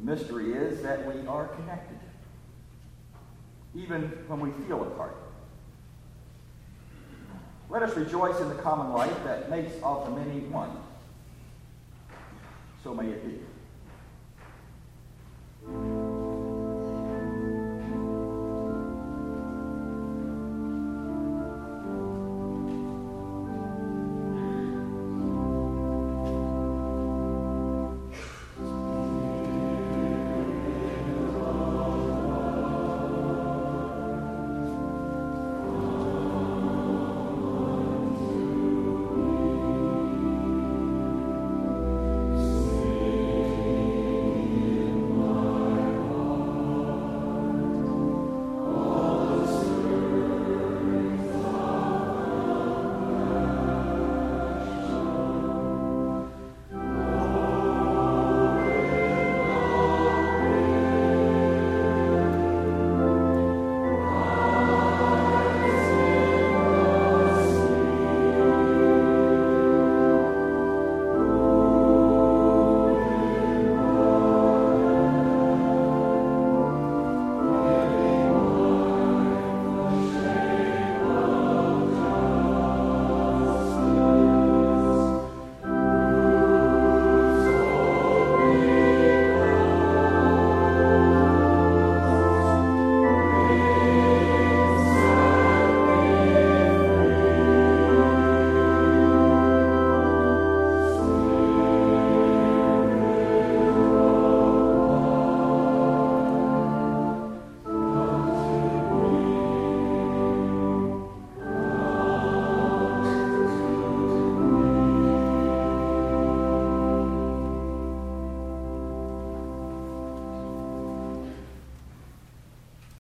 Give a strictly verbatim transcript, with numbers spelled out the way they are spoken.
mystery is that we are connected, even when we feel apart. Let us rejoice in the common life that makes of the many one. So may it be.